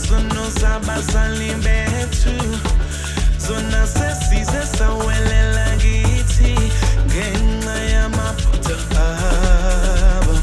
isono sabazali bethu zona sesize sawelela kithi ngenxa yamaphutha abo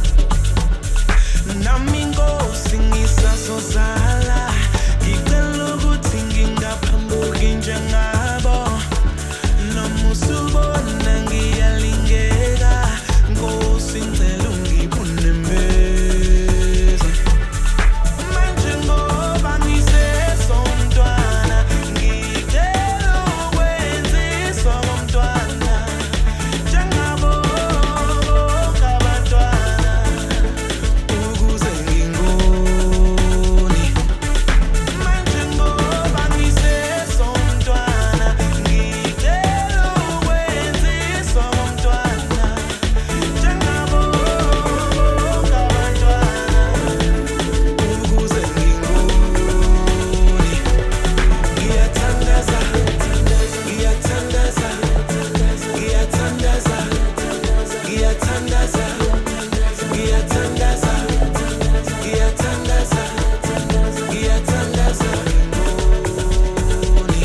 nami inkosi ngisazozala ngicela ukuthi ngingaphambuki njengabo noma usubona ngiyalingeka nkosi ngicela ungibone mbeza manje ngoba ngisesomntwana ngicela ukwenziswa komntwana njengabo bonke abantwana ukuze ngingoni manje ngoba ngisesomntwana ngicela ukwenziswa komntwana njengabo bonke abantwana ukuze ngingoni ngiyathandaza ngiyathandaza ngiyathandaza ngiyathandaza ngiyathandaza ngiyathandaza ngiyathandaza ngoni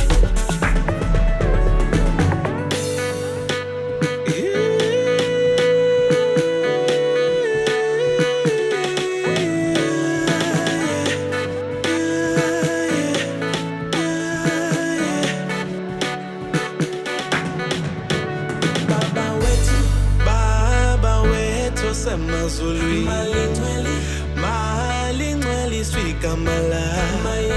Baba wethu semazulwini mali ngcwele isifika malala